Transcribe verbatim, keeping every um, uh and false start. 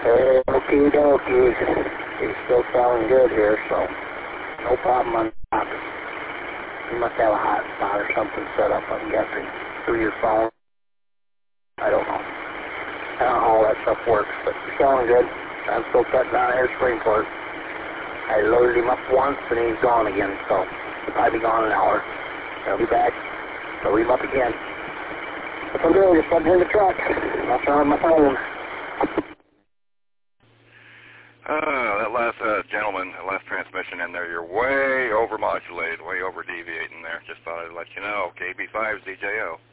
Okie dokie. He's still sounding good here, so no problem on that. You must have a hot spot or something set up, I'm guessing, through your phone. I don't know. I don't know how all that stuff works, but you're sounding good. I'm still cutting down here Springport. I loaded him up once and he's gone again, so he'll probably be gone in an hour. He'll be back. Load him up again. That's what I'm doing, just plugging in the truck. That's on my phone. Uh, that last uh, gentleman, that last transmission in there, you're way over modulated, way over deviating there. Just thought I'd let you know. K B five Z J O.